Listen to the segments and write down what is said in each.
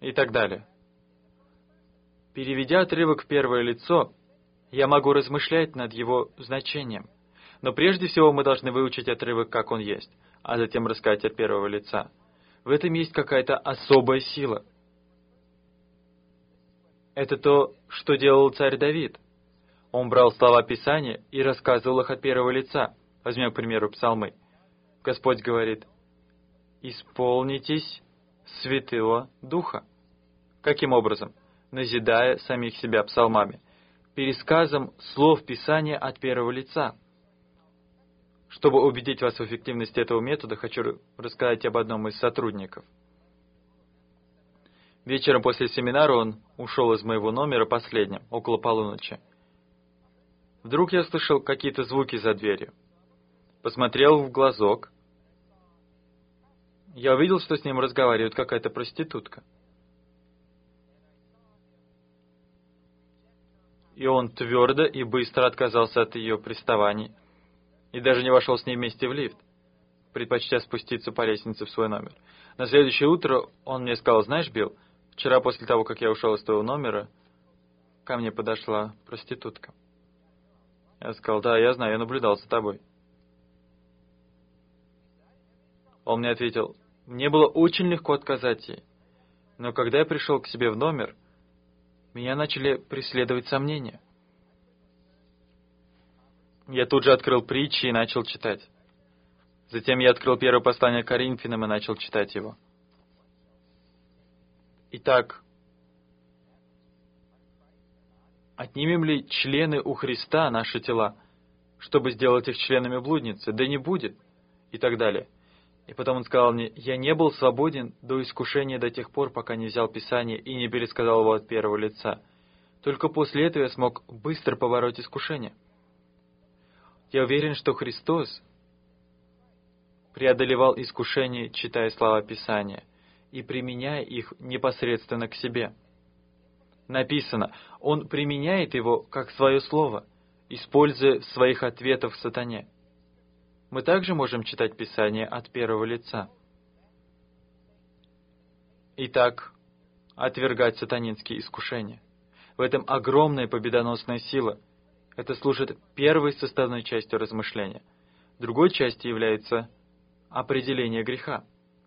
и так далее. Переведя отрывок в первое лицо, я могу размышлять над его значением. Но прежде всего мы должны выучить отрывок, как он есть, а затем рассказать от первого лица. В этом есть какая-то особая сила. Это то, что делал царь Давид. Он брал слова Писания и рассказывал их от первого лица. Возьмем, к примеру, псалмы. Господь говорит: «Исполнитесь Святого Духа». Каким образом? Назидая самих себя псалмами, пересказом слов Писания от первого лица. Чтобы убедить вас в эффективности этого метода, хочу рассказать об одном из сотрудников. Вечером после семинара он ушел из моего номера последним, около полуночи. Вдруг я слышал какие-то звуки за дверью. Посмотрел в глазок. Я увидел, что с ним разговаривает какая-то проститутка. И он твердо и быстро отказался от ее приставаний и даже не вошел с ней вместе в лифт, предпочтя спуститься по лестнице в свой номер. На следующее утро он мне сказал: «Знаешь, Билл, вчера после того, как я ушел из твоего номера, ко мне подошла проститутка». Я сказал: «Да, я знаю, я наблюдал за тобой». Он мне ответил: «Мне было очень легко отказать ей, но когда я пришел к себе в номер, меня начали преследовать сомнения». Я тут же открыл притчи и начал читать. Затем я открыл первое послание к Коринфянам и начал читать его. Итак, отнимем ли члены у Христа наши тела, чтобы сделать их членами блудницы? Да не будет. И так далее. И потом он сказал мне: «Я не был свободен до искушения до тех пор, пока не взял Писание и не пересказал его от первого лица. Только после этого я смог быстро побороть искушение». Я уверен, что Христос преодолевал искушение, читая слова Писания и применяя их непосредственно к себе. Написано: Он применяет его как свое слово, используя в своих ответах сатане. Мы также можем читать Писание от первого лица. Итак, отвергать сатанинские искушения. В этом огромная победоносная сила. Это служит первой составной частью размышления. Другой частью является определение греха.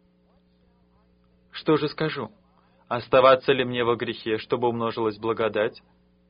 Что же скажу? Оставаться ли мне во грехе, чтобы умножилась благодать?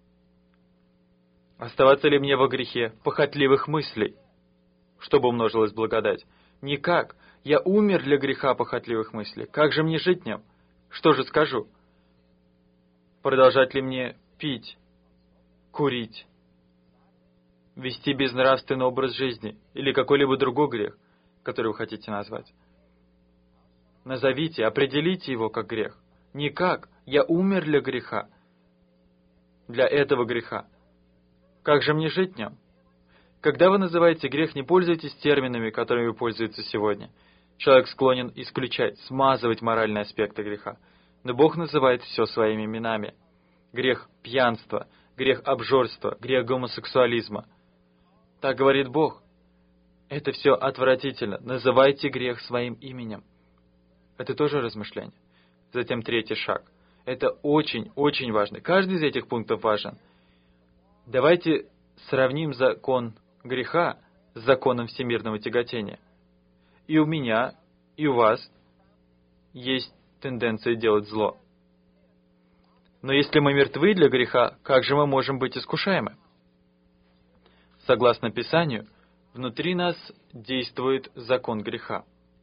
Оставаться ли мне во грехе похотливых мыслей, чтобы умножилась благодать? Никак. Я умер для греха похотливых мыслей. Как же мне жить в нем? Что же скажу? Продолжать ли мне пить, курить, вести безнравственный образ жизни или какой-либо другой грех, который вы хотите назвать? Назовите, определите его как грех. Никак. Я умер для греха. Для этого греха. Как же мне жить в нем? Когда вы называете грех, не пользуйтесь терминами, которыми пользуются сегодня. Человек склонен исключать, смазывать моральные аспекты греха. Но Бог называет все своими именами. Грех пьянства, грех обжорства, грех гомосексуализма. Так говорит Бог. Это все отвратительно. Называйте грех своим именем. Это тоже размышление. Затем третий шаг. Это очень, очень важно. Каждый из этих пунктов важен. Давайте сравним закон греха с законом всемирного тяготения. И у меня, и у вас есть тенденция делать зло. Но если мы мертвы для греха, как же мы можем быть искушаемы? Согласно Писанию, внутри нас действует закон греха.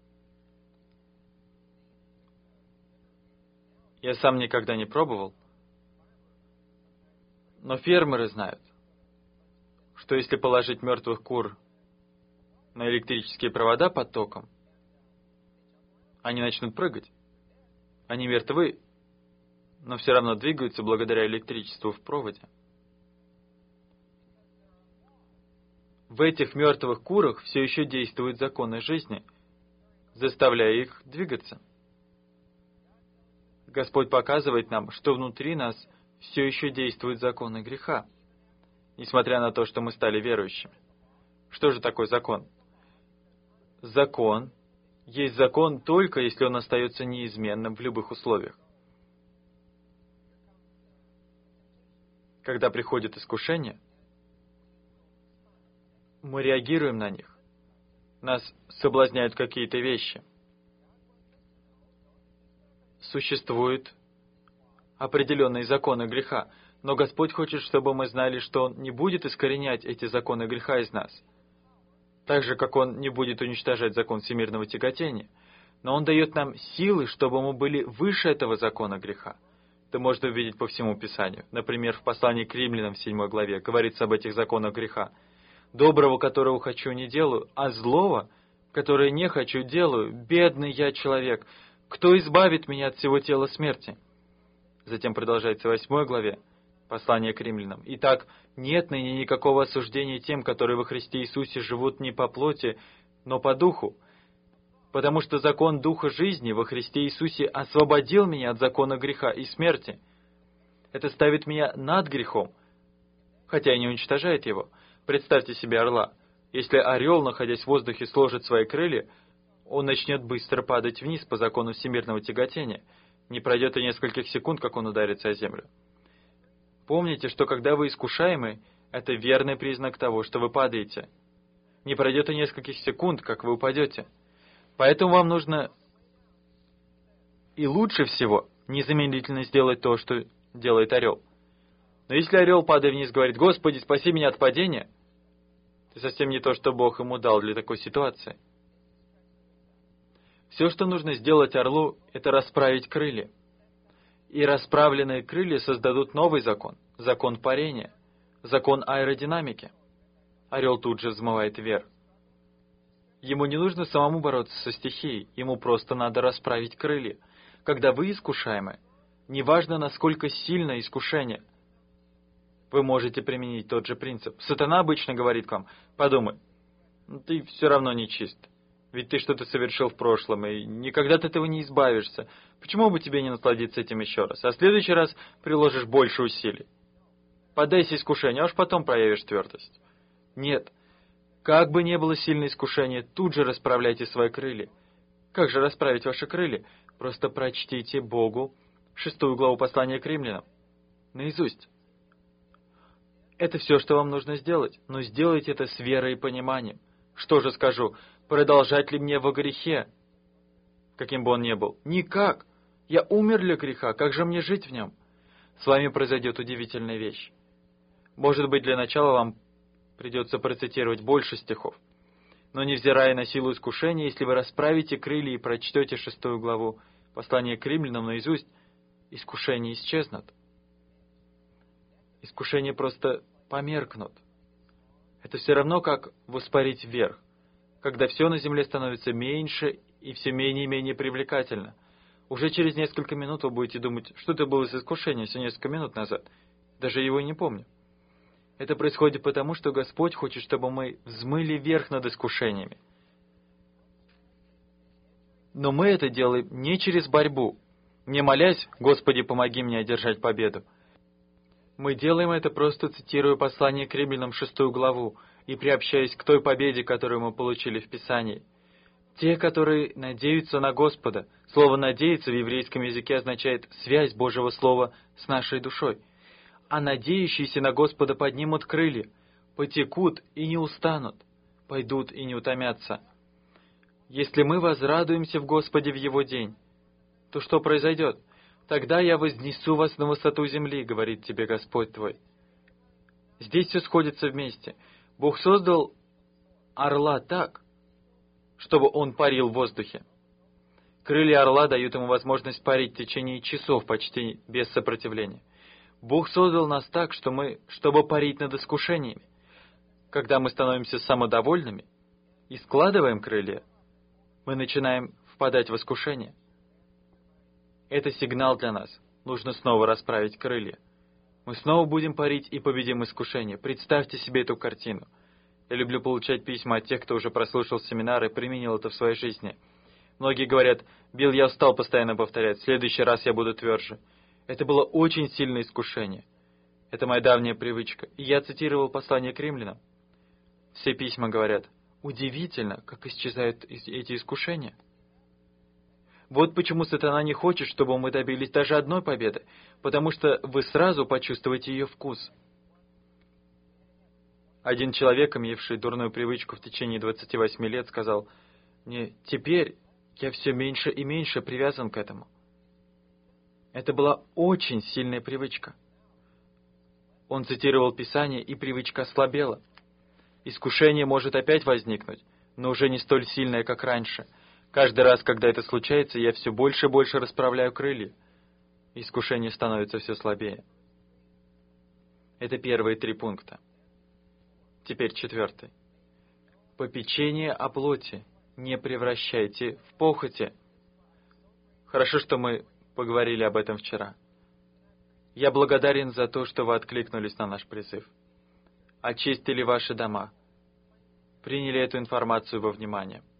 Я сам никогда не пробовал, но фермеры знают, что если положить мертвых кур на электрические провода под током, они начнут прыгать. Они мертвы, но все равно двигаются благодаря электричеству в проводе. В этих мертвых курах все еще действуют законы жизни, заставляя их двигаться. Господь показывает нам, что внутри нас все еще действуют законы греха, несмотря на то, что мы стали верующими. Что же такое закон? Закон есть закон только, если он остается неизменным в любых условиях. Когда приходит искушение, мы реагируем на них. Нас соблазняют какие-то вещи. Существуют определенные законы греха, но Господь хочет, чтобы мы знали, что Он не будет искоренять эти законы греха из нас, так же, как Он не будет уничтожать закон всемирного тяготения, но Он дает нам силы, чтобы мы были выше этого закона греха. Это можно увидеть по всему Писанию. Например, в послании к Римлянам в 7 главе говорится об этих законах греха. «Доброго, которого хочу, не делаю, а злого, которое не хочу, делаю. Бедный я человек. Кто избавит меня от всего тела смерти?» Затем продолжается в 8 главе послание к Римлянам. «Итак, нет ныне никакого осуждения тем, которые во Христе Иисусе живут не по плоти, но по духу. Потому что закон Духа жизни во Христе Иисусе освободил меня от закона греха и смерти. Это ставит меня над грехом, хотя и не уничтожает его. Представьте себе орла. Если орел, находясь в воздухе, сложит свои крылья, он начнет быстро падать вниз по закону всемирного тяготения. Не пройдет и нескольких секунд, как он ударится о землю. Помните, что когда вы искушаемы, это верный признак того, что вы падаете. Не пройдет и нескольких секунд, как вы упадете. Поэтому вам нужно и лучше всего незамедлительно сделать то, что делает орел. Но если орел, падая вниз, говорит: «Господи, спаси меня от падения», это совсем не то, что Бог ему дал для такой ситуации. Все, что нужно сделать орлу, это расправить крылья. И расправленные крылья создадут новый закон, закон парения, закон аэродинамики. Орел тут же взмывает вверх. Ему не нужно самому бороться со стихией, ему просто надо расправить крылья. Когда вы искушаемы, неважно, насколько сильно искушение, вы можете применить тот же принцип. Сатана обычно говорит вам: подумай, ты все равно не чист, ведь ты что-то совершил в прошлом, и никогда от этого не избавишься. Почему бы тебе не насладиться этим еще раз? А в следующий раз приложишь больше усилий. Поддайся искушению, а уж потом проявишь твердость. Нет. Как бы ни было сильное искушение, тут же расправляйте свои крылья. Как же расправить ваши крылья? Просто прочтите Богу 6 главу послания к Римлянам наизусть. Это все, что вам нужно сделать, но сделайте это с верой и пониманием. Что же скажу, продолжать ли мне во грехе, каким бы он ни был? Никак. Я умер для греха, как же мне жить в нем? С вами произойдет удивительная вещь. Может быть, для начала вам придется процитировать больше стихов. Но невзирая на силу искушения, если вы расправите крылья и прочтете 6 главу послания к Римлянам наизусть, искушения исчезнут. Искушения просто померкнут. Это все равно, как воспарить вверх, когда все на земле становится меньше и все менее и менее привлекательно. Уже через несколько минут вы будете думать, что это было за искушение всего несколько минут назад. Даже его и не помню. Это происходит потому, что Господь хочет, чтобы мы взмыли вверх над искушениями. Но мы это делаем не через борьбу, не молясь: «Господи, помоги мне одержать победу». Мы делаем это, просто цитируя послание к Римлянам 6 главу и приобщаясь к той победе, которую мы получили в Писании. Те, которые надеются на Господа. Слово «надеяться» в еврейском языке означает связь Божьего Слова с нашей душой. А надеющиеся на Господа поднимут крылья, потекут и не устанут, пойдут и не утомятся. Если мы возрадуемся в Господе в Его день, то что произойдет? Тогда я вознесу вас на высоту земли, говорит тебе Господь твой. Здесь все сходится вместе. Бог создал орла так, чтобы он парил в воздухе. Крылья орла дают ему возможность парить в течение часов почти без сопротивления. Бог создал нас так, чтобы парить над искушениями. Когда мы становимся самодовольными и складываем крылья, мы начинаем впадать в искушение. Это сигнал для нас. Нужно снова расправить крылья. Мы снова будем парить и победим искушение. Представьте себе эту картину. Я люблю получать письма от тех, кто уже прослушал семинар и применил это в своей жизни. Многие говорят: «Билл, я устал постоянно повторять, в следующий раз я буду тверже». Это было очень сильное искушение. Это моя давняя привычка. И я цитировал послание к Римлянам. Все письма говорят: удивительно, как исчезают эти искушения. Вот почему сатана не хочет, чтобы мы добились даже одной победы, потому что вы сразу почувствуете ее вкус. Один человек, имевший дурную привычку в течение 28 лет, сказал: «Мне теперь я все меньше и меньше привязан к этому». Это была очень сильная привычка. Он цитировал Писание, и привычка ослабела. Искушение может опять возникнуть, но уже не столь сильное, как раньше. Каждый раз, когда это случается, я все больше и больше расправляю крылья. Искушение становится все слабее. Это первые 3 пункта. Теперь 4. Попечение о плоти не превращайте в похоти. Хорошо, что мы поговорили об этом вчера. Я благодарен за то, что вы откликнулись на наш призыв. Очистили ваши дома. Приняли эту информацию во внимание.